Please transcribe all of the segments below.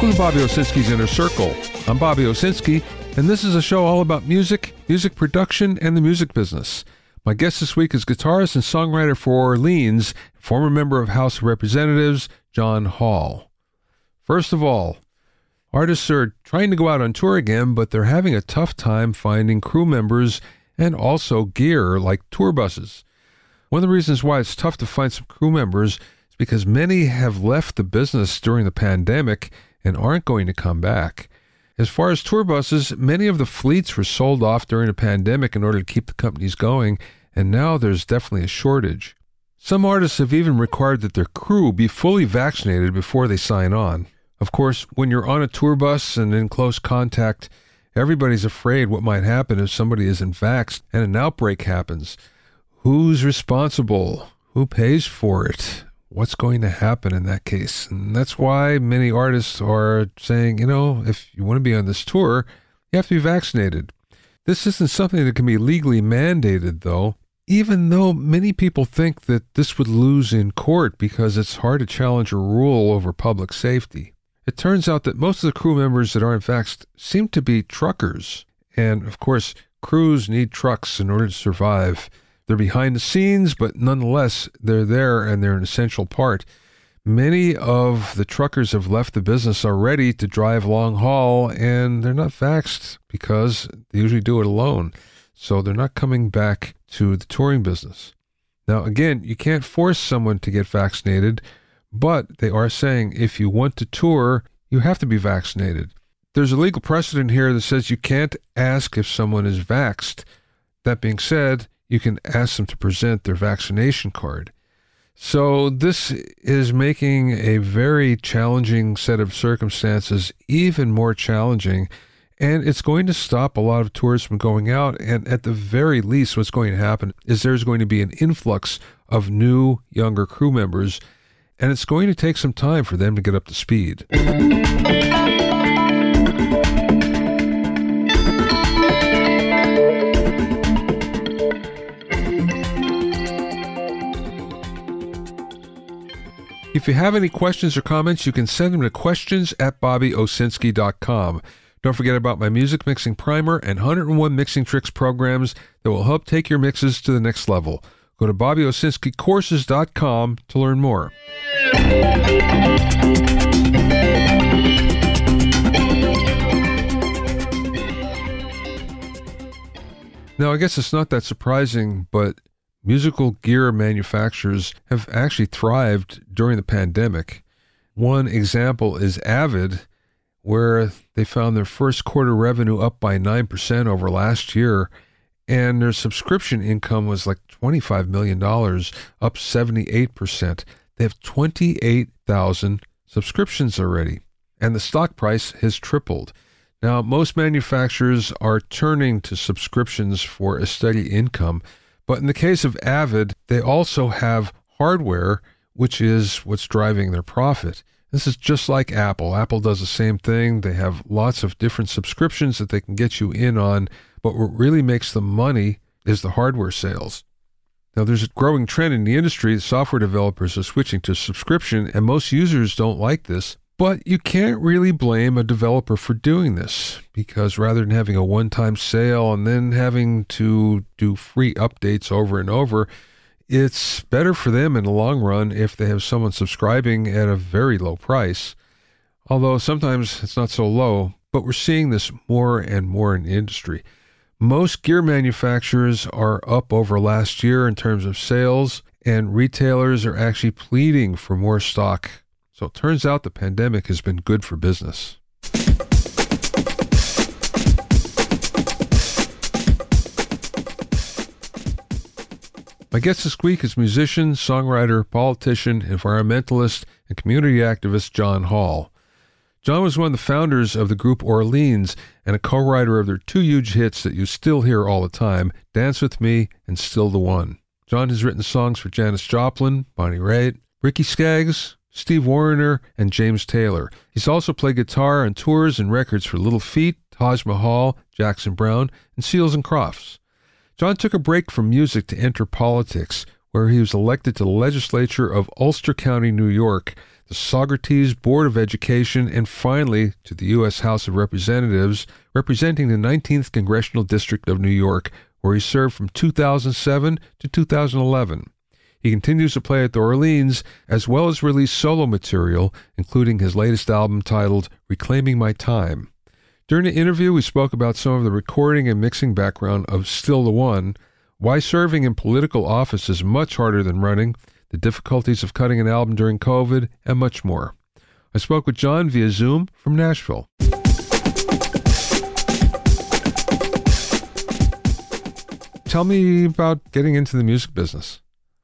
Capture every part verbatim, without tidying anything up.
Welcome to Bobby Owsinski's Inner Circle. I'm Bobby Owsinski, and this is a show all about music, music production, and the music business. My guest this week is guitarist and songwriter for Orleans, former member of House of Representatives, John Hall. First of all, artists are trying to go out on tour again, but they're having a tough time finding crew members and also gear like tour buses. One of the reasons why it's tough to find some crew members is because many have left the business during the pandemic and aren't going to come back. As far as tour buses, many of the fleets were sold off during the pandemic in order to keep the companies going, and now there's definitely a shortage. Some artists have even required that their crew be fully vaccinated before they sign on. Of course, when you're on a tour bus and in close contact, everybody's afraid what might happen if somebody isn't vaxxed and an outbreak happens. Who's responsible? Who pays for it? What's going to happen in that case? And that's why many artists are saying, you know, if you want to be on this tour, you have to be vaccinated. This isn't something that can be legally mandated, though, even though many people think that this would lose in court because it's hard to challenge a rule over public safety. It turns out that most of the crew members that aren't vaxxed seem to be truckers. And, of course, crews need trucks in order to survive. They're behind the scenes, but nonetheless, they're there and they're an essential part. Many of the truckers have left the business already to drive long haul, and they're not vaxxed because they usually do it alone. So they're not coming back to the touring business. Now, again, you can't force someone to get vaccinated, but they are saying if you want to tour, you have to be vaccinated. There's a legal precedent here that says you can't ask if someone is vaxxed. That being said, you can ask them to present their vaccination card. So this is making a very challenging set of circumstances even more challenging, and it's going to stop a lot of tours from going out, and at the very least what's going to happen is there's going to be an influx of new, younger crew members, and it's going to take some time for them to get up to speed. If you have any questions or comments, you can send them to questions at bobby owsinski dot com. Don't forget about my music mixing primer and one oh one mixing tricks programs that will help take your mixes to the next level. Go to bobby owsinski courses dot com to learn more. Now, I guess it's not that surprising, but musical gear manufacturers have actually thrived during the pandemic. One example is Avid, where they found their first quarter revenue up by nine percent over last year, and their subscription income was like twenty-five million dollars, up seventy-eight percent. They have twenty-eight thousand subscriptions already, and the stock price has tripled. Now, most manufacturers are turning to subscriptions for a steady income, but in the case of Avid, they also have hardware, which is what's driving their profit. This is just like Apple. Apple does the same thing. They have lots of different subscriptions that they can get you in on, but what really makes them money is the hardware sales. Now, there's a growing trend in the industry. Software developers are switching to subscription, and most users don't like this. But you can't really blame a developer for doing this, because rather than having a one-time sale and then having to do free updates over and over, it's better for them in the long run if they have someone subscribing at a very low price. Although sometimes it's not so low, but we're seeing this more and more in the industry. Most gear manufacturers are up over last year in terms of sales, and retailers are actually pleading for more stock. So it turns out the pandemic has been good for business. My guest this week is musician, songwriter, politician, environmentalist, and community activist John Hall. John was one of the founders of the group Orleans and a co-writer of their two huge hits that you still hear all the time, Dance With Me and Still the One. John has written songs for Janis Joplin, Bonnie Raitt, Ricky Skaggs, Steve Wariner, and James Taylor. He's also played guitar on tours and records for Little Feat, Taj Mahal, Jackson Browne, and Seals and Crofts. John took a break from music to enter politics, where he was elected to the legislature of Ulster County, New York. the Saugerties Board of Education, and finally to the U S House of Representatives, representing the nineteenth Congressional District of New York, where he served from two thousand seven to two thousand eleven. He continues to play at the Orleans, as well as release solo material, including his latest album titled Reclaiming My Time. During the interview, we spoke about some of the recording and mixing background of Still the One, why serving in political office is much harder than running, the difficulties of cutting an album during COVID, and much more. I spoke with John via Zoom from Nashville. Tell me about getting into the music business.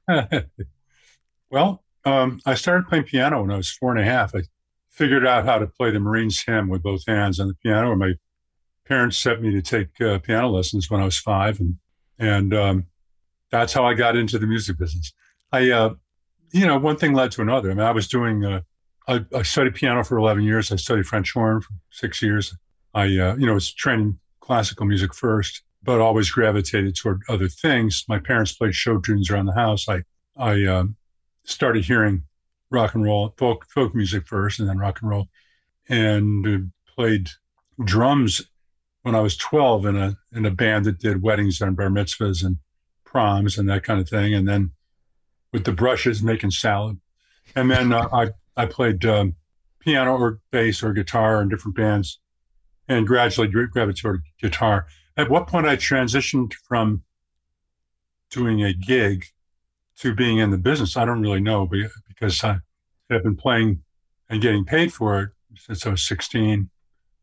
Well, um, I started playing piano when I was four and a half. I figured out how to play the Marines hymn with both hands on the piano. And my parents sent me to take uh, piano lessons when I was five. And, and um, that's how I got into the music business. I, uh, you know, one thing led to another. I mean, I was doing, uh, I, I studied piano for eleven years. I studied French horn for six years. I, uh, you know, was training classical music first, but always gravitated toward other things. My parents played show tunes around the house. I, I um, started hearing rock and roll, folk, folk music first, and then rock and roll, and uh, played drums when I was twelve in a in a band that did weddings and bar mitzvahs and proms and that kind of thing. And then with the brushes, making salad. And then uh, I I played um, piano or bass or guitar in different bands, and gradually gravitated toward guitar. At what point I transitioned from doing a gig to being in the business, I don't really know, because I have been playing and getting paid for it since I was sixteen.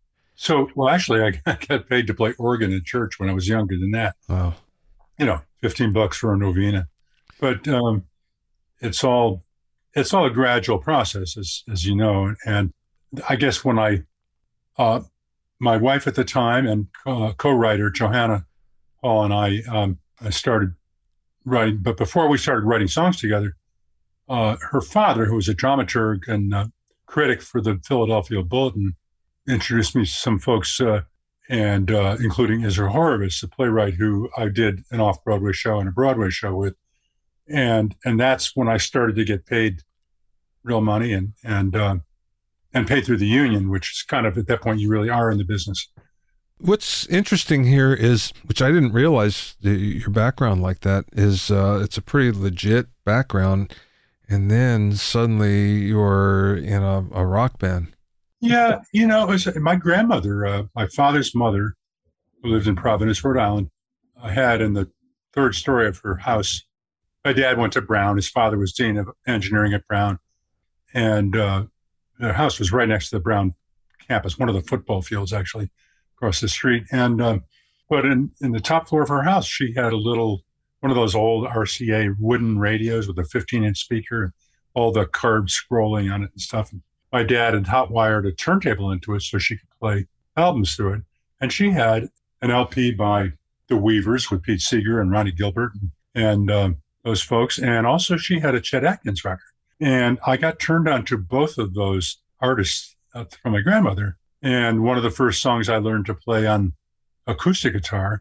So, well, actually, I got paid to play organ in church when I was younger than that. Wow. You know, fifteen bucks for a novena. But um, it's all it's all a gradual process, as as you know. And I guess when I, uh, my wife at the time and uh, co-writer Johanna Hall and I, um, I started writing. But before we started writing songs together, uh, her father, who was a dramaturg and uh, critic for the Philadelphia Bulletin, introduced me to some folks, uh, and uh, including Israel Horovitz, the playwright who I did an off-Broadway show and a Broadway show with. And and that's when I started to get paid real money and and uh, and paid through the union, which is kind of, at that point, you really are in the business. What's interesting here is, which I didn't realize the, your background like that, is uh, it's a pretty legit background. And then suddenly you're in a, a rock band. Yeah, you know, it was my grandmother, uh, my father's mother, who lived in Providence, Rhode Island, uh, had in the third story of her house. My dad went to Brown. His father was dean of engineering at Brown. And uh, their house was right next to the Brown campus, one of the football fields, actually, across the street. And uh, but in, in the top floor of her house, she had a little, one of those old R C A wooden radios with a fifteen-inch speaker, and all the carved scrolling on it and stuff. And my dad had hot-wired a turntable into it so she could play albums through it. And she had an L P by The Weavers with Pete Seeger and Ronnie Gilbert and, and um, those folks. And also she had a Chet Atkins record. And I got turned on to both of those artists uh, from my grandmother. And one of the first songs I learned to play on acoustic guitar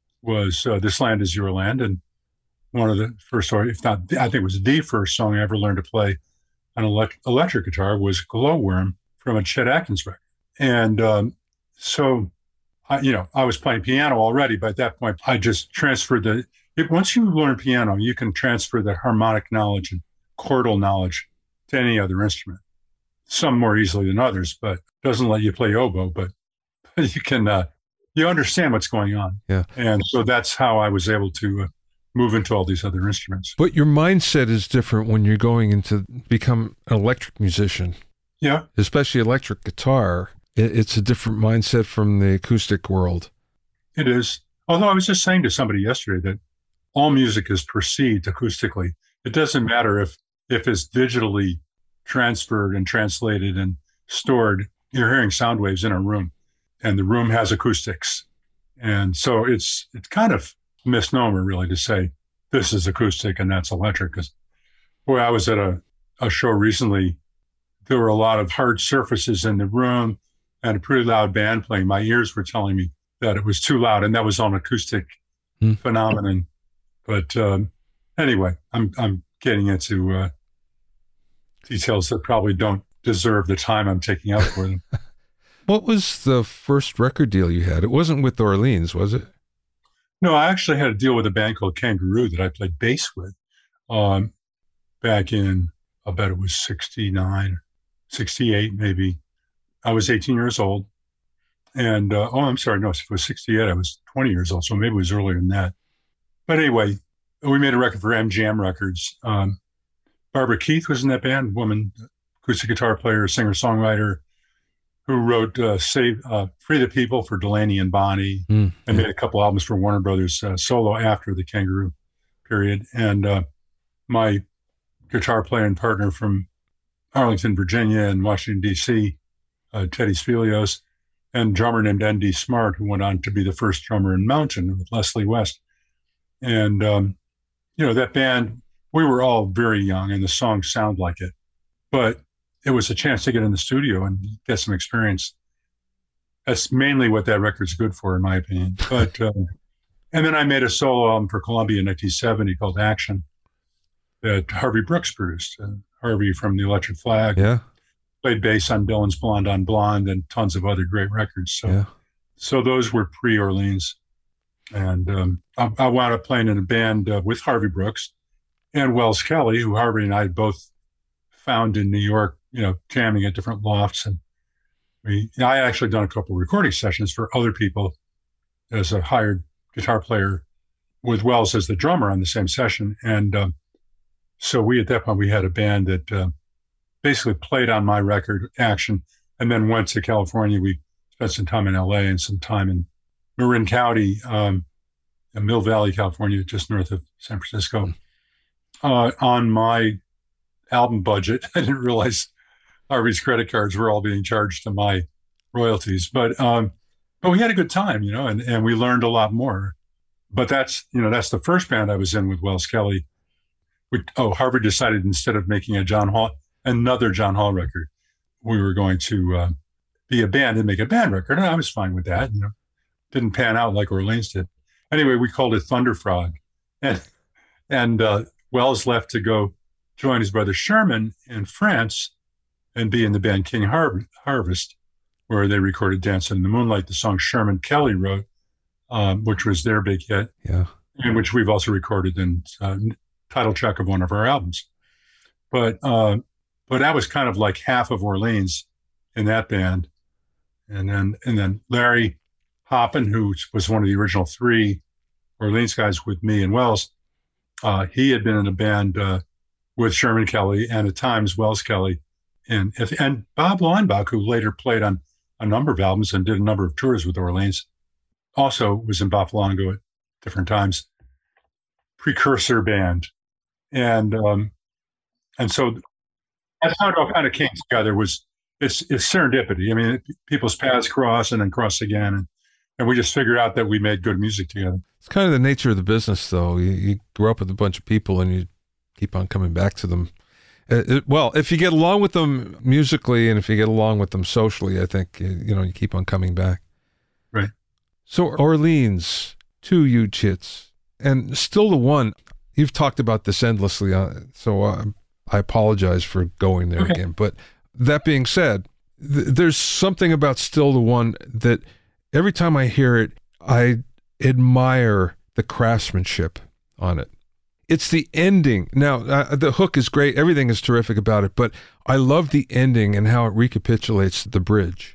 was uh, This Land Is Your Land. And one of the first, or if not, I think it was the first song I ever learned to play on elect- electric guitar was Glowworm from a Chet Atkins record. And um, so, I, you know, I was playing piano already, but at that point, I just transferred the, it, once you learn piano, you can transfer the harmonic knowledge and chordal knowledge to any other instrument. Some more easily than others, but doesn't let you play oboe, but, but you can, uh, you understand what's going on. Yeah. And so that's how I was able to uh, move into all these other instruments. But your mindset is different when you're going into become an electric musician. Yeah. Especially electric guitar. It's a different mindset from the acoustic world. It is. Although I was just saying to somebody yesterday that all music is perceived acoustically. It doesn't matter if, if it's digitally transferred and translated and stored. You're hearing sound waves in a room, and the room has acoustics. And so it's it's kind of a misnomer, really, to say this is acoustic and that's electric. Because, boy, I was at a, a show recently. There were a lot of hard surfaces in the room and a pretty loud band playing. My ears were telling me that it was too loud, and that was on acoustic hmm. phenomenon. But um, anyway, I'm I'm getting into uh, details that probably don't deserve the time I'm taking out for them. What was the first record deal you had? It wasn't with Orleans, was it? No, I actually had a deal with a band called Kangaroo that I played bass with um, back in, I bet it was sixty-nine, sixty-eight maybe. I was eighteen years old. And, uh, oh, I'm sorry, no, if it was sixty-eight, I was twenty years old, so maybe it was earlier than that. But anyway, we made a record for M G M Records. Um, Barbara Keith was in that band, woman, acoustic guitar player, singer-songwriter, who wrote uh, Save uh, Free the People for Delaney and Bonnie, mm, and yeah. made a couple albums for Warner Brothers uh, solo after the Kangaroo period. And uh, my guitar player and partner from Arlington, Virginia and Washington, D C, uh, Teddy Spilios, and drummer named N D Smart, who went on to be the first drummer in Mountain with Leslie West. And, um, you know, that band, we were all very young and the songs sound like it. But it was a chance to get in the studio and get some experience. That's mainly what that record's good for, in my opinion. But um, and then I made a solo album for Columbia in nineteen seventy called Action that Harvey Brooks produced. Uh, Harvey from the Electric Flag. Yeah. Played bass on Dylan's Blonde on Blonde and tons of other great records. So, yeah. so those were pre-Orleans. And um, I, I wound up playing in a band uh, with Harvey Brooks and Wells Kelly, who Harvey and I both found in New York, you know, jamming at different lofts. And we, I actually done a couple of recording sessions for other people as a hired guitar player with Wells as the drummer on the same session. And um, so we, at that point, we had a band that uh, basically played on my record, Action, and then went to California. We spent some time in L A and some time in Marin County, um, in Mill Valley, California, just north of San Francisco. Uh, on my album budget, I didn't realize Harvey's credit cards were all being charged to my royalties, but um, but we had a good time, you know, and, and we learned a lot more. But that's, you know, that's the first band I was in with Wells Kelly. We, oh, Harvey decided instead of making a John Hall, another John Hall record, we were going to uh, be a band and make a band record. And I was fine with that, you know. Didn't pan out like Orleans did. Anyway, we called it Thunder Frog. And, and uh, Wells left to go join his brother Sherman in France and be in the band King Har- Harvest, where they recorded Dancing in the Moonlight, the song Sherman Kelly wrote, um, which was their big hit, yeah, and which we've also recorded in uh, title track of one of our albums. But uh, but that was kind of like half of Orleans in that band. And then and then Larry Hoppin, who was one of the original three Orleans guys with me and Wells, uh, he had been in a band uh, with Sherman Kelly and at times Wells Kelly, and and Bob Leinbach, who later played on a number of albums and did a number of tours with Orleans, also was in Boffalongo at different times. Precursor band, and um, and so that's how it all kind of came together. Was it's it's serendipity. I mean, it, people's paths cross and then cross again, and and we just figured out that we made good music together. It's kind of the nature of the business, though. You, you grew up with a bunch of people, and you keep on coming back to them. It, it, well, if you get along with them musically, and if you get along with them socially, I think you, you know you keep on coming back. Right. So Orleans, two huge hits, and Still the One. You've talked about this endlessly, uh, so uh, I apologize for going there okay. again. But that being said, th- there's something about Still the One that every time I hear it, I admire the craftsmanship on it. It's the ending. Now, uh, the hook is great. Everything is terrific about it, but I love the ending and how it recapitulates the bridge.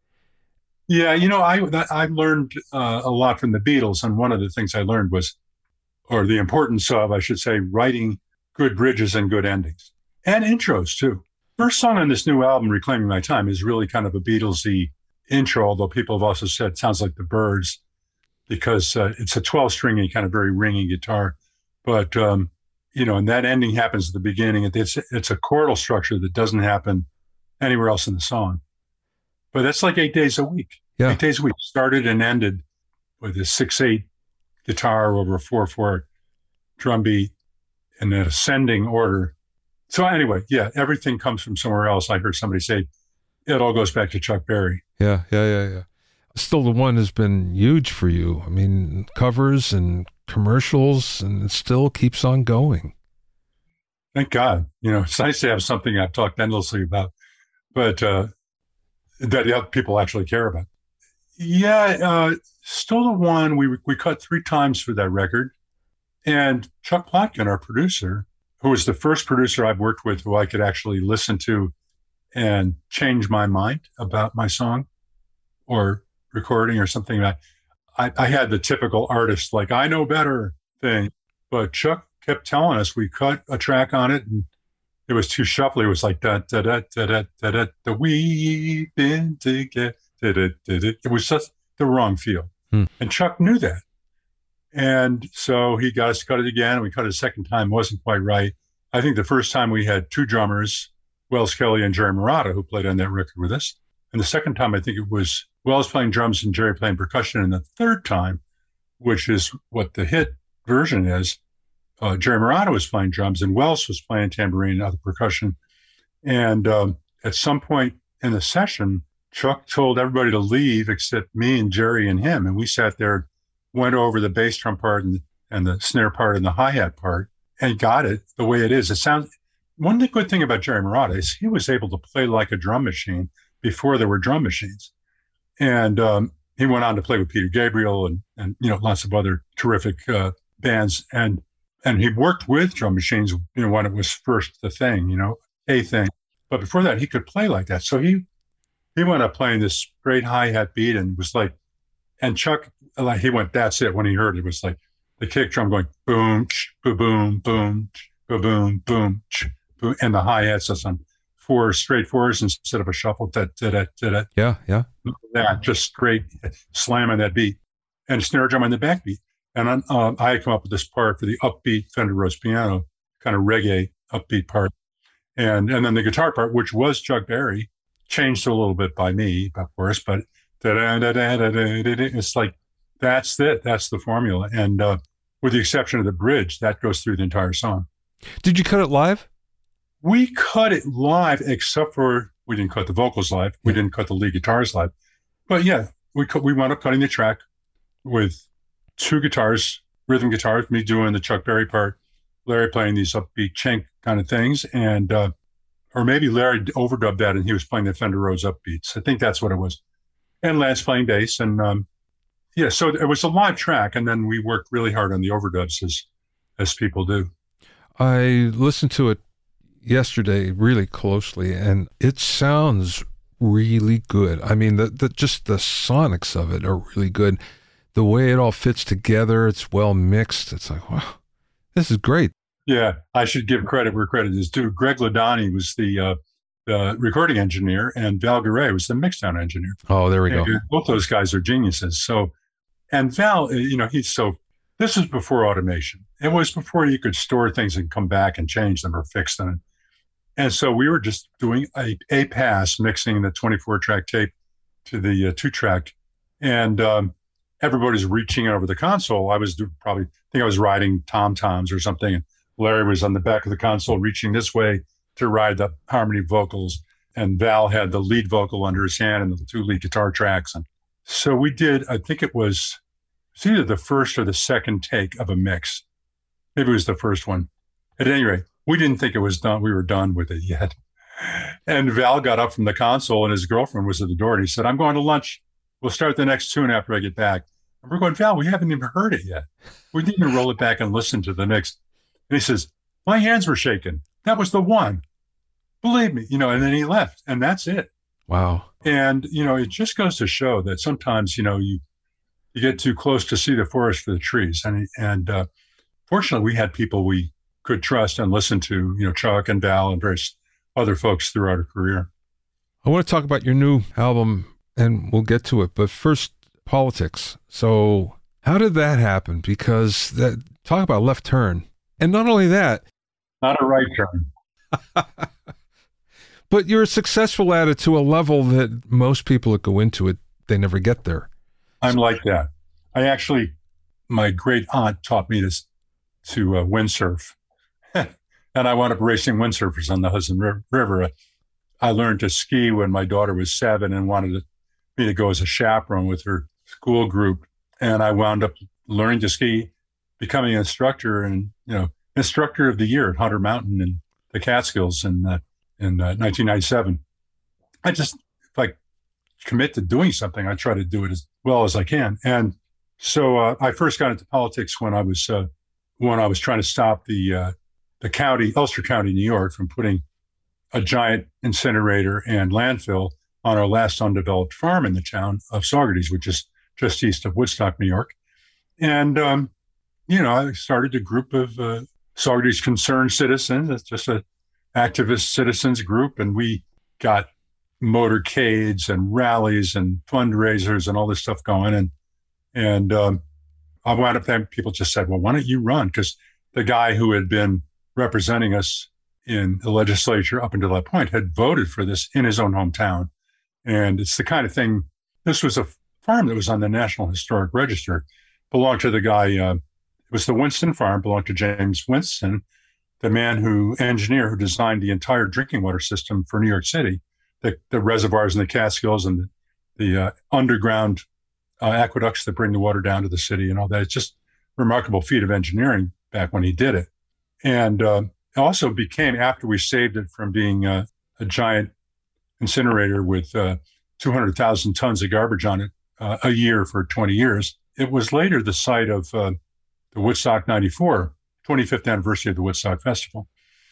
Yeah, you know, I I learned uh, a lot from the Beatles, and one of the things I learned was, or the importance of, I should say, writing good bridges and good endings. And intros, too. First song on this new album, Reclaiming My Time, is really kind of a Beatles-y intro, although people have also said it sounds like the Byrds, because uh, it's a twelve-stringy, kind of very ringy guitar. But, um, you know, and that ending happens at the beginning. It's, it's a chordal structure that doesn't happen anywhere else in the song. But that's like eight days a week. Yeah. Eight days a week. Started and ended with a six eight guitar over a four four drum beat in an ascending order. So anyway, yeah, everything comes from somewhere else. I heard somebody say it all goes back to Chuck Berry. Yeah, yeah, yeah, yeah. Still the One has been huge for you. I mean, covers and commercials, and it still keeps on going. Thank God. You know, it's nice to have something I've talked endlessly about, but uh, that other people actually care about. Yeah, uh, Still the One, we, we cut three times for that record. And Chuck Plotkin, our producer, who was the first producer I've worked with who I could actually listen to and change my mind about my song or recording or something like that. I, I had the typical artist, like, I know better thing. But Chuck kept telling us, we cut a track on it and it was too shuffly. It was like, da da da da da da da, da we've been together. Da, da, da, da. It was just the wrong feel. Hmm. And Chuck knew that. And so he got us to cut it again. And we cut it a second time. It wasn't quite right. I think the first time we had two drummers, Wells Kelly and Jerry Marotta, who played on that record with us. And the second time, I think it was Wells playing drums and Jerry playing percussion. And the third time, which is what the hit version is, uh, Jerry Marotta was playing drums and Wells was playing tambourine and other percussion. And um, at some point in the session, Chuck told everybody to leave except me and Jerry and him. And we sat there, went over the bass drum part and, and the snare part and the hi-hat part and got it the way it is. It sounds, one good thing about Jerry Marotta is he was able to play like a drum machine before there were drum machines. And um, he went on to play with Peter Gabriel and, and you know, lots of other terrific uh, bands. And and he worked with drum machines, you know, when it was first the thing, you know, a thing. But before that, he could play like that. So he he went up playing this great hi-hat beat and was like, and Chuck, like he went, that's it. When he heard it, it was like the kick drum going boom, ch, boom, boom, boom, ch, boom, boom, boom, ch, boom, and the hi-hats just on four straight fours instead of a shuffle. Da, da, da, da, da. Yeah, yeah. That just straight slamming that beat and snare drum on the backbeat. And on, uh, I had come up with this part for the upbeat Fender Rhodes piano, kind of reggae upbeat part. And and then the guitar part, which was Chuck Berry, changed a little bit by me, of course, but it's like, that's it. That's the formula. And uh, with the exception of the bridge, that goes through the entire song. Did you cut it live? We cut it live, except for we didn't cut the vocals live. We didn't cut the lead guitars live. But yeah, we cut, we wound up cutting the track with two guitars, rhythm guitars, me doing the Chuck Berry part, Larry playing these upbeat chink kind of things. And, uh, or maybe Larry overdubbed that and he was playing the Fender Rhodes upbeats. I think that's what it was. And Lance playing bass. And um, yeah, so it was a live track. And then we worked really hard on the overdubs as, as people do. I listened to it yesterday really closely and it sounds really good. I mean, the, the just the sonics of it are really good. The way it all fits together, it's well mixed. It's like, wow, this is great. Yeah, I should give credit where credit is due. Greg Ladani was the uh, the recording engineer, and Val Garay was the mixdown engineer. Oh, there we go. And both those guys are geniuses. So, and Val, you know, he's so. This was before automation. It was before you could store things and come back and change them or fix them. And so we were just doing a, a pass, mixing the twenty-four track tape to the uh, two track, and um, everybody's reaching over the console. I was do, probably I think I was riding tom toms or something. And Larry was on the back of the console reaching this way to ride the harmony vocals. And Val had the lead vocal under his hand and the two lead guitar tracks. And so we did, I think it was, it was either the first or the second take of a mix. Maybe it was the first one. At any rate, we didn't think it was done. We were done with it yet. And Val got up from the console and his girlfriend was at the door and he said, I'm going to lunch. We'll start the next tune after I get back. And we're going, Val, we haven't even heard it yet. We didn't even roll it back and listen to the mix. And he says, my hands were shaking. That was the one. Believe me, you know, and then he left and that's it. Wow. And, you know, it just goes to show that sometimes, you know, you, you get too close to see the forest for the trees. And, and uh, fortunately, we had people we could trust and listen to, you know, Chuck and Val and various other folks throughout our career. I want to talk about your new album and we'll get to it. But first, politics. So how did that happen? Because that talk about left turn. And not only that, not a right turn, but you're successful at it to a level that most people that go into it, they never get there. I'm so, like that. I actually, my great aunt taught me to, to uh, windsurf. And I wound up racing windsurfers on the Hudson River. I learned to ski when my daughter was seven and wanted to, me to go as a chaperone with her school group. And I wound up learning to ski, becoming an instructor and, you know, instructor of the year at Hunter Mountain in the Catskills in uh, in uh, nineteen ninety-seven. I just, if I commit to doing something, I try to do it as well as I can. And so uh, I first got into politics when I was uh, when I was trying to stop the uh, the county, Ulster County, New York, from putting a giant incinerator and landfill on our last undeveloped farm in the town of Saugerties, which is just east of Woodstock, New York. And, um, you know, I started a group of uh, Saugerties Concerned Citizens. It's just an activist citizens group. And we got motorcades and rallies and fundraisers and all this stuff going. And, and um, I wound up having people just said, well, why don't you run? Because the guy who had been representing us in the legislature up until that point had voted for this in his own hometown. And it's the kind of thing, this was a farm that was on the National Historic Register, belonged to the guy, uh, it was the Winston farm, belonged to James Winston, the man who, engineer who designed the entire drinking water system for New York City, the, the reservoirs in the Catskills and the, the uh, underground uh, aqueducts that bring the water down to the city and all that. It's just a remarkable feat of engineering back when he did it. And uh, it also became, after we saved it from being uh, a giant incinerator with uh, two hundred thousand tons of garbage on it uh, a year for twenty years. It was later the site of uh, the Woodstock ninety-four, twenty-fifth anniversary of the Woodstock Festival.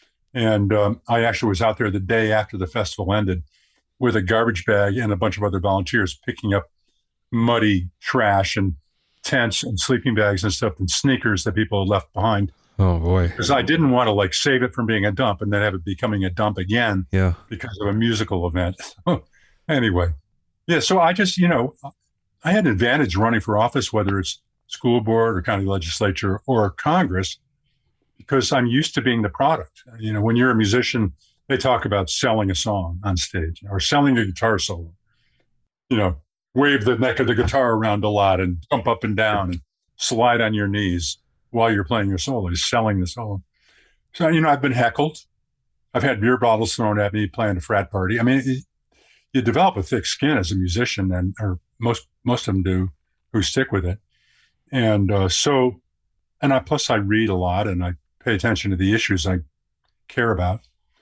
And um, I actually was out there the day after the festival ended with a garbage bag and a bunch of other volunteers picking up muddy trash and tents and sleeping bags and stuff and sneakers that people had left behind. Oh, boy. Because I didn't want to like save it from being a dump and then have it becoming a dump again yeah. because of a musical event. Anyway, yeah, so I just, you know, I had an advantage running for office, whether it's school board or county legislature or Congress, because I'm used to being the product. You know, when you're a musician, they talk about selling a song on stage or selling a guitar solo. You know, wave the neck of the guitar around a lot and jump up and down and slide on your knees while you're playing your solo, is selling the solo. So, you know, I've been heckled. I've had beer bottles thrown at me playing a frat party. I mean, it, you develop a thick skin as a musician, and or most most of them do, who stick with it. And uh, so, and I plus I read a lot and I pay attention to the issues I care about.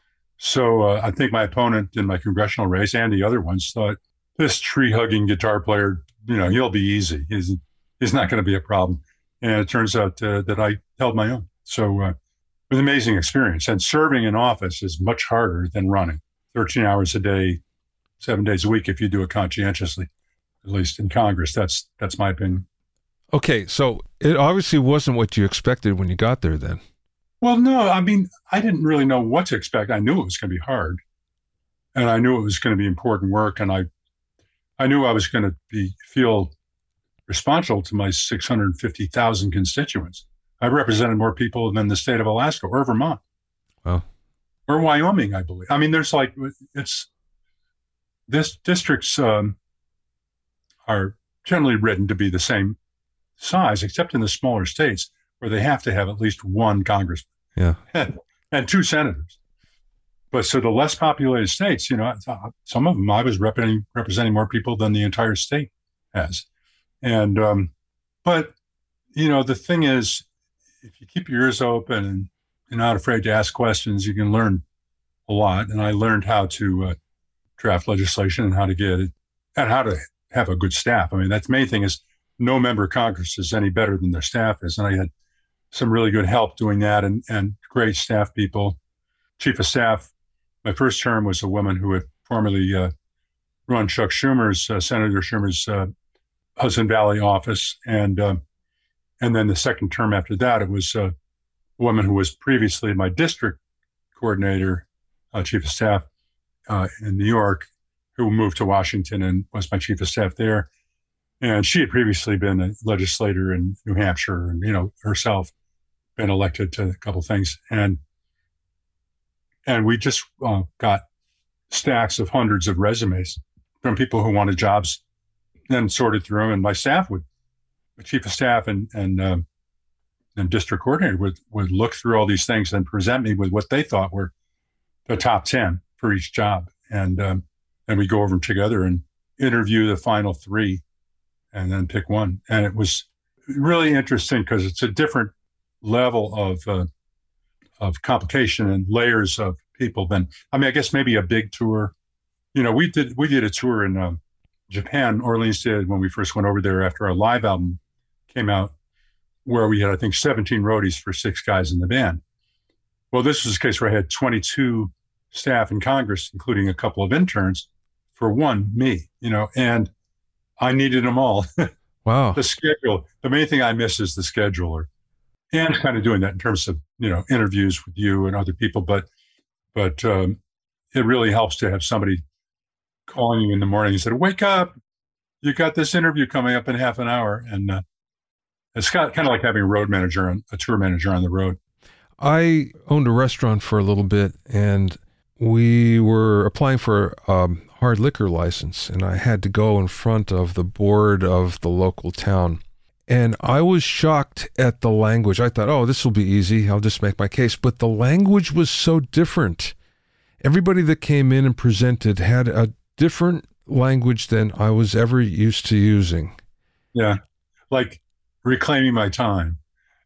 So uh, I think my opponent in my congressional race and the other ones thought, this tree-hugging guitar player, you know, he'll be easy. He's, he's not going to be a problem. And it turns out uh, that I held my own. So uh, it was an amazing experience. And serving in office is much harder than running. thirteen hours a day, seven days a week if you do it conscientiously, at least in Congress. That's that's my opinion. Okay, so it obviously wasn't what you expected when you got there then. Well, no, I mean, I didn't really know what to expect. I knew it was going to be hard. And I knew it was going to be important work. And I I knew I was going to be feel responsible to my six hundred fifty thousand constituents. I represented more people than the state of Alaska or Vermont. Wow. Or Wyoming, I believe. I mean, there's like, it's, this districts um, are generally written to be the same size, except in the smaller states where they have to have at least one congressman. Yeah. And, and two senators. But so the less populated states, you know, some of them I was representing, representing more people than the entire state has. And, um, but, you know, the thing is, if you keep your ears open and you're not afraid to ask questions, you can learn a lot. And I learned how to uh, draft legislation and how to get it and how to have a good staff. I mean, that's the main thing is no member of Congress is any better than their staff is. And I had some really good help doing that and, and great staff people. Chief of staff, my first term was a woman who had formerly uh, run Chuck Schumer's, uh, Senator Schumer's uh, Hudson Valley office. And uh, and then the second term after that, it was uh, a woman who was previously my district coordinator, uh, chief of staff uh, in New York, who moved to Washington and was my chief of staff there. And she had previously been a legislator in New Hampshire and, you know, herself been elected to a couple of things. And and we just uh, got stacks of hundreds of resumes from people who wanted jobs, then sorted through them. And my staff would, the chief of staff and and um, and district coordinator would would look through all these things and present me with what they thought were the top ten for each job. And um, and we go over them together and interview the final three and then pick one. And it was really interesting because it's a different level of uh, of complication and layers of people than, I mean, I guess maybe a big tour. You know, we did we did a tour in um, Japan, Orleans did, when we first went over there after our live album came out, where we had, I think, seventeen roadies for six guys in the band. Well, this was a case where I had twenty-two staff in Congress, including a couple of interns, for one, me, you know, and I needed them all. Wow. The schedule, the main thing I miss is the scheduler. And kind of doing that in terms of, you know, interviews with you and other people. But, but um, it really helps to have somebody calling you in the morning and said, wake up, you got this interview coming up in half an hour. And uh, it's got, kind of like having a road manager and a tour manager on the road. I owned a restaurant for a little bit, and we were applying for a hard liquor license, and I had to go in front of the board of the local town. And I was shocked at the language. I thought, oh, this will be easy. I'll just make my case. But the language was so different. Everybody that came in and presented had a different language than I was ever used to using. Yeah, like reclaiming my time.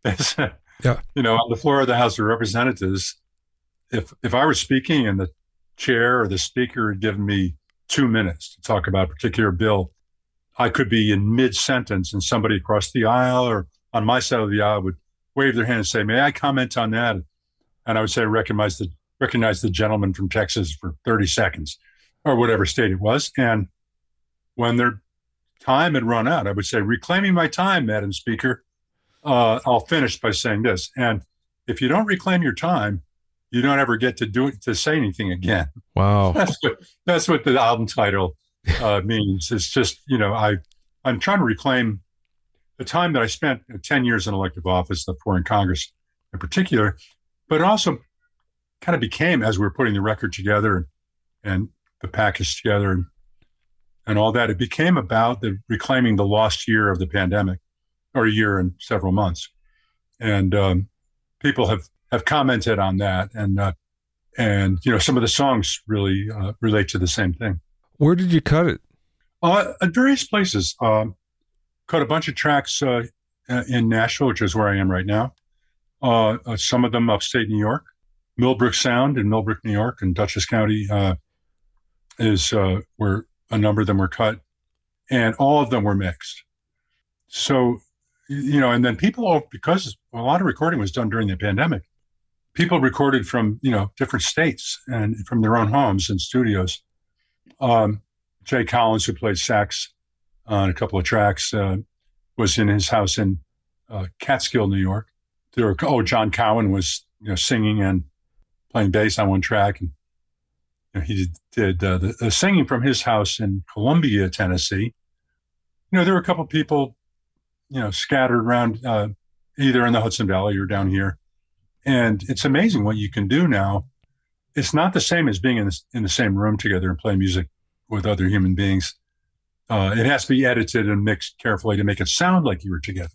Yeah. You know, on the floor of the House of Representatives, if if I were speaking and the chair or the speaker had given me two minutes to talk about a particular bill, I could be in mid-sentence and somebody across the aisle or on my side of the aisle would wave their hand and say, may I comment on that? And I would say, recognize the, recognize the gentleman from Texas for thirty seconds or whatever state it was. And when their time had run out, I would say, reclaiming my time, Madam Speaker, uh, I'll finish by saying this. And if you don't reclaim your time, you don't ever get to do it, to say anything again. Wow. That's what, that's what the album title uh, means. It's just, you know, I, I'm trying to reclaim the time that I spent ten years in elective office, the four in Congress in particular, but it also kind of became, as we were putting the record together and, and the package together and, and all that, it became about the reclaiming the lost year of the pandemic, or a year and several months. And um, people have, have commented on that. And, uh, and, you know, some of the songs really uh, relate to the same thing. Where did you cut it? Uh, at various places. Um, cut a bunch of tracks uh, in Nashville, which is where I am right now. Uh, uh, some of them upstate New York. Millbrook Sound in Millbrook, New York, and Dutchess County uh, is uh, where a number of them were cut. And all of them were mixed. So, you know, and then people, because a lot of recording was done during the pandemic, people recorded from, you know, different states and from their own homes and studios. Um, Jay Collins, who played sax on a couple of tracks, uh, was in his house in uh, Catskill, New York. There were, oh, John Cowan was, you know, singing and playing bass on one track. And you know, he did, did uh, the, the singing from his house in Columbia, Tennessee. You know, there were a couple of people, you know, scattered around uh, either in the Hudson Valley or down here. And it's amazing what you can do now. It's not the same as being in the, in the same room together and playing music with other human beings. Uh, it has to be edited and mixed carefully to make it sound like you were together.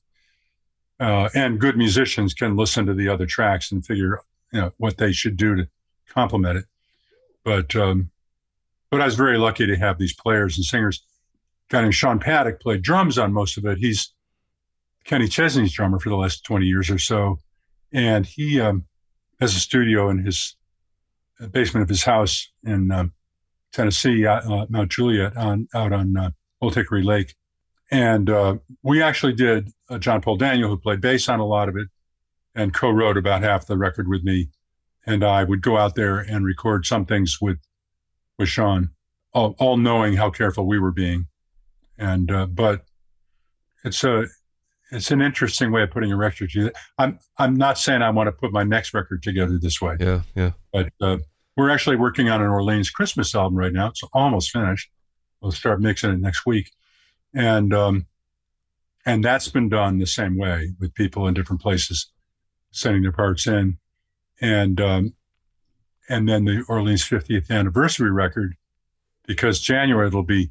Uh, and good musicians can listen to the other tracks and figure, you know, what they should do to complement it. But um, but I was very lucky to have these players and singers. A guy named Sean Paddock played drums on most of it. He's Kenny Chesney's drummer for the last twenty years or so. And he um, has a studio in his basement of his house in um, Tennessee, uh, Mount Juliet, on, out on uh, Old Hickory Lake. And uh, we actually did, uh, John Paul Daniel, who played bass on a lot of it and co-wrote about half the record with me. And I would go out there and record some things with with Sean, all, all knowing how careful we were being. And uh, but it's a it's an interesting way of putting a record together. I'm I'm not saying I want to put my next record together this way. Yeah, yeah. But uh, we're actually working on an Orleans Christmas album right now. It's almost finished. We'll start mixing it next week, and um, and that's been done the same way with people in different places sending their parts in. And um, and then the Orleans fiftieth anniversary record, because January it'll be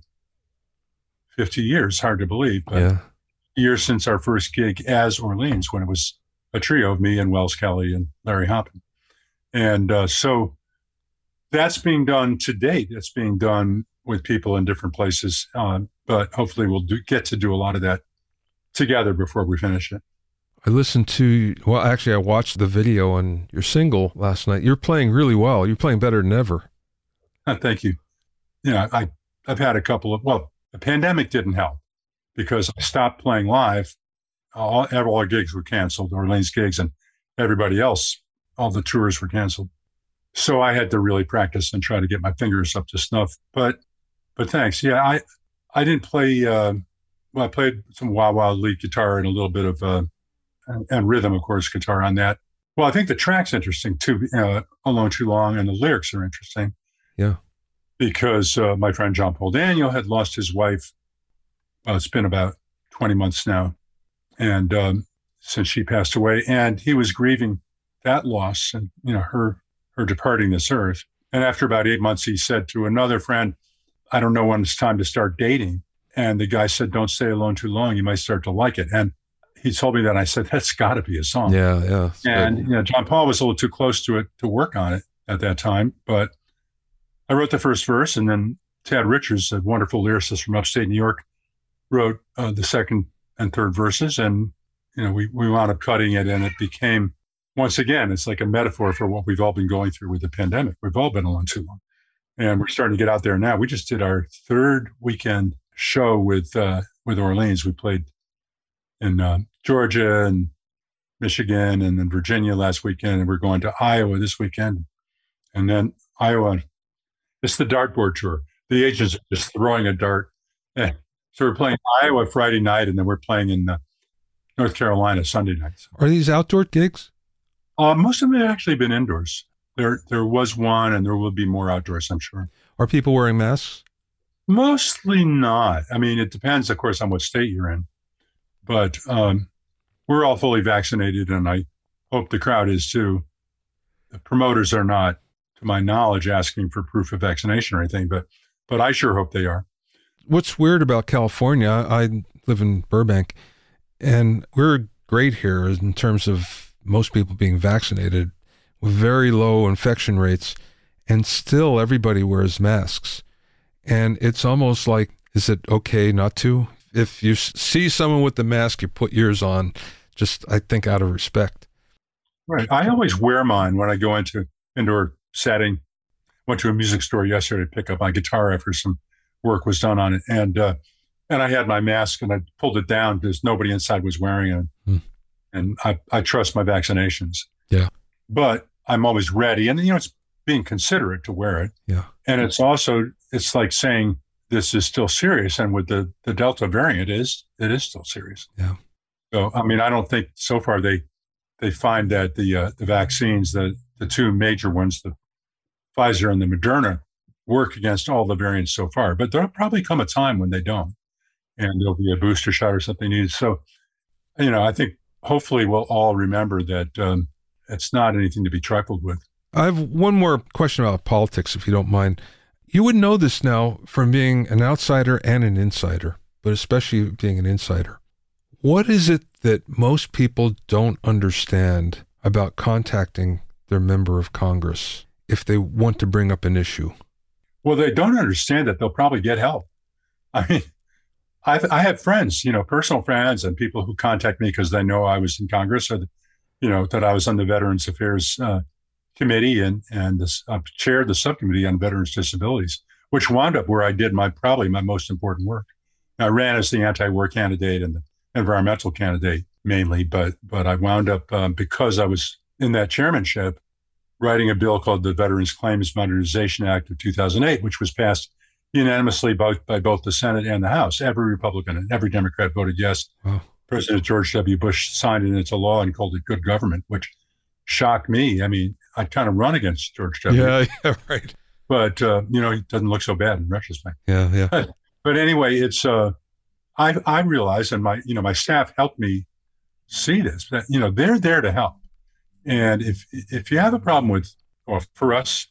fifty years. Hard to believe, but yeah. years since our first gig as Orleans, when it was a trio of me and Wells Kelly and Larry Hoppin. And uh, so that's being done to date. It's being done with people in different places, uh, but hopefully we'll do, get to do a lot of that together before we finish it. I listened to, well, actually, I watched the video on your single last night. You're playing really well. You're playing better than ever. Uh, thank you. You know, I, I've had a couple of, well, the pandemic didn't help because I stopped playing live. All, all our gigs were canceled, Orleans gigs, and everybody else, all the tours were canceled. So I had to really practice and try to get my fingers up to snuff. But, but thanks. Yeah, I, I didn't play, uh, well, I played some wah-wah lead guitar and a little bit of, uh, and, and rhythm, of course, guitar on that. Well, I think the track's interesting too, uh, Alone Too Long, and the lyrics are interesting. Yeah. Because uh, my friend John Paul Daniel had lost his wife. Well, it's been about twenty months now. And um, since she passed away, and he was grieving that loss and, you know, her, her departing this earth. And after about eight months, he said to another friend, I don't know when it's time to start dating. And the guy said, don't stay alone too long. You might start to like it. And he told me that. I said, that's got to be a song. Yeah, yeah. And, you know, John Paul was a little too close to it to work on it at that time. But I wrote the first verse, and then Tad Richards, a wonderful lyricist from upstate New York, wrote uh, the second and third verses. And, you know, we, we wound up cutting it, and it became, once again, it's like a metaphor for what we've all been going through with the pandemic. We've all been alone too long. And we're starting to get out there now. We just did our third weekend show with uh, with Orleans. We played in uh, Georgia and Michigan and then Virginia last weekend, and we're going to Iowa this weekend. And then Iowa, it's the dartboard tour. The agents are just throwing a dart. So we're playing Iowa Friday night, and then we're playing in uh, North Carolina Sunday night. Are these outdoor gigs? Uh, most of them have actually been indoors. There, there was one, and there will be more outdoors, I'm sure. Are people wearing masks? Mostly not. I mean, it depends, of course, on what state you're in. But um, we're all fully vaccinated, and I hope the crowd is too. The promoters are not, to my knowledge, asking for proof of vaccination or anything, but but I sure hope they are. What's weird about California, I live in Burbank, and we're great here in terms of most people being vaccinated with very low infection rates, and still everybody wears masks. And it's almost like, is it okay not to? If you see someone with the mask, you put yours on, just, I think, out of respect. Right. I always wear mine when I go into indoor setting. Went to a music store yesterday to pick up my guitar after some work was done on it. And uh, and I had my mask, and I pulled it down because nobody inside was wearing it. Hmm. And I, I trust my vaccinations. Yeah. But I'm always ready. And, you know, it's being considerate to wear it. Yeah. And it's also, it's like saying this is still serious. And with the, the Delta variant, it is, it is still serious. Yeah. So, I mean, I don't think so far they, they find that the, uh, the vaccines, the, the two major ones, the Pfizer and the Moderna, work against all the variants so far. But there'll probably come a time when they don't, and there'll be a booster shot or something needed. So, you know, I think hopefully we'll all remember that um, it's not anything to be trifled with. I have one more question about politics, if you don't mind. You would know this now from being an outsider and an insider, but especially being an insider. What is it that most people don't understand about contacting their member of Congress if they want to bring up an issue? Well, they don't understand that they'll probably get help. I mean, I've, I have friends, you know, personal friends and people who contact me because they know I was in Congress, or, you know, that I was on the Veterans Affairs uh, Committee and, and this, uh, chaired the subcommittee on veterans disabilities, which wound up where I did my, probably my most important work. I ran as the anti-war candidate and the environmental candidate mainly, but, but I wound up, um, because I was in that chairmanship, writing a bill called the Veterans Claims Modernization Act of two thousand eight, which was passed unanimously both by both the Senate and the House. Every Republican and every Democrat voted yes. Wow. President George W. Bush signed it into law and called it good government, which shocked me. I mean, I'd kind of run against George W. Yeah, yeah, right. But, uh, you know, he doesn't look so bad in retrospect. Yeah, yeah. But, but anyway, it's, uh, I, I realized, and my, you know, my staff helped me see this, that, you know, they're there to help. And if if you have a problem with, well, for us,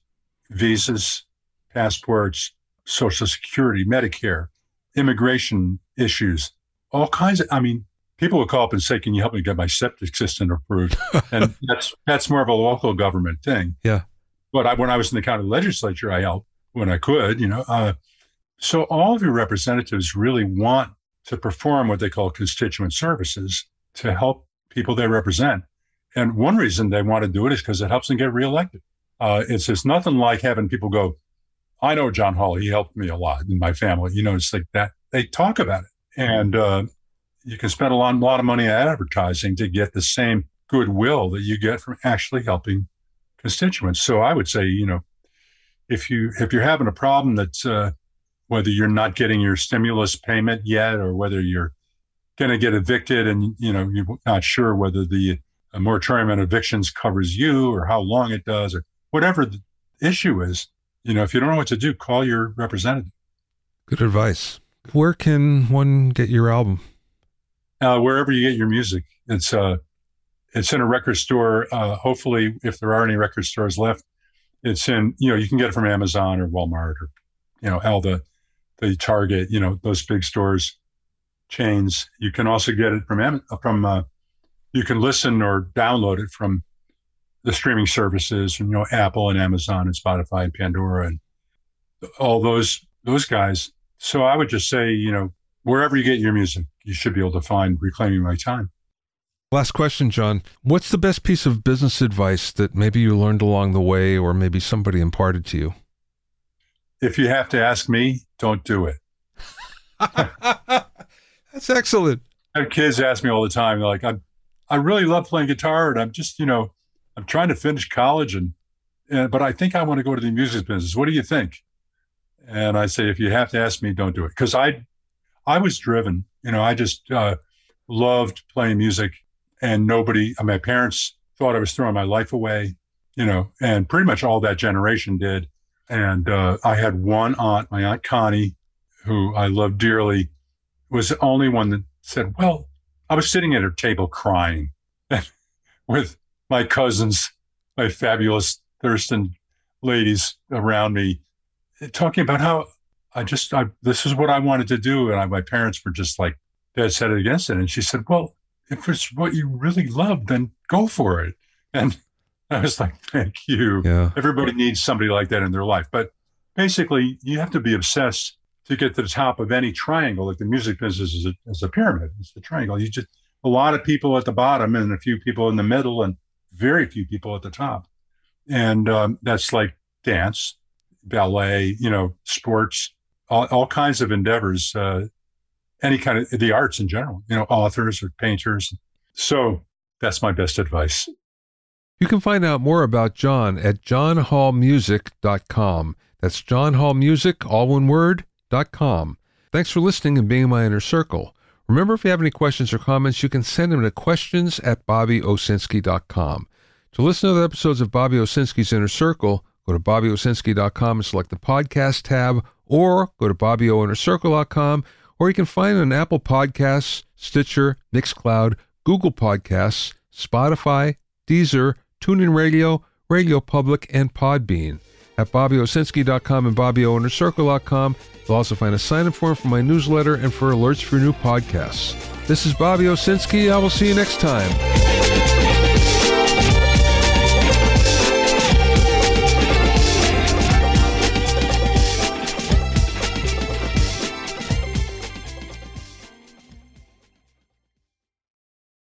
visas, passports, Social Security, Medicare, immigration issues, all kinds of, I mean, people will call up and say, can you help me get my septic system approved? And that's that's more of a local government thing. Yeah. But I, when I was in the county legislature, I helped when I could, you know. Uh, so all of your representatives really want to perform what they call constituent services to help people they represent. And one reason they want to do it is because it helps them get reelected. Uh, it's just nothing like having people go, I know John Hall, he helped me a lot in my family. You know, it's like that. They talk about it. And uh, you can spend a lot, a lot of money on advertising to get the same goodwill that you get from actually helping constituents. So I would say, you know, if you if you're having a problem that's uh, whether you're not getting your stimulus payment yet, or whether you're going to get evicted and you know you're not sure whether the uh, moratorium on evictions covers you or how long it does or whatever the issue is, you know, if you don't know what to do, call your representative. Good advice. Where can one get your album? Uh, wherever you get your music. It's uh, it's in a record store. Uh, hopefully, if there are any record stores left, it's in, you know, you can get it from Amazon or Walmart or, you know, all the, the Target, you know, those big stores, chains. You can also get it from, from uh, you can listen or download it from the streaming services, from, you know, Apple and Amazon and Spotify and Pandora and all those, those guys. So I would just say, you know, wherever you get your music, you should be able to find Reclaiming My Time. Last question, John. What's the best piece of business advice that maybe you learned along the way or maybe somebody imparted to you? If you have to ask me, don't do it. That's excellent. I have kids ask me all the time, they're like, I I really love playing guitar and I'm just, you know, I'm trying to finish college and, and but I think I want to go to the music business. What do you think? And I say, if you have to ask me, don't do it. Because I I was driven, you know, I just uh, loved playing music. And nobody, my parents thought I was throwing my life away, you know, and pretty much all that generation did. And uh, I had one aunt, my Aunt Connie, who I loved dearly, was the only one that said, well, I was sitting at her table crying with my cousins, my fabulous Thurston ladies around me, talking about how I just, I, this is what I wanted to do. And I, my parents were just like, dead set against it. And she said, well, if it's what you really love, then go for it. And I was like, thank you. Yeah. Everybody needs somebody like that in their life. But basically, you have to be obsessed to get to the top of any triangle. Like the music business is a, is a pyramid. It's a triangle. You just, a lot of people at the bottom and a few people in the middle and very few people at the top. And um, that's like dance, ballet, you know, sports, all, all kinds of endeavors, uh, any kind of the arts in general, you know, authors or painters. So that's my best advice. You can find out more about John at john hall music dot com. That's john hall music, all one word, dot com. Thanks for listening and being in my inner circle. Remember, if you have any questions or comments, you can send them to questions at bobby owsinski dot com. To listen to other episodes of Bobby Owsinski's Inner Circle, go to bobby owsinski dot com and select the podcast tab, or go to bobby o inner circle dot com, or you can find it on Apple Podcasts, Stitcher, Mixcloud, Google Podcasts, Spotify, Deezer, TuneIn Radio, Radio Public, and Podbean. At bobby owsinski dot com and bobby o inner circle dot com, you'll also find a sign-up form for my newsletter and for alerts for new podcasts. This is Bobby Owsinski. I will see you next time.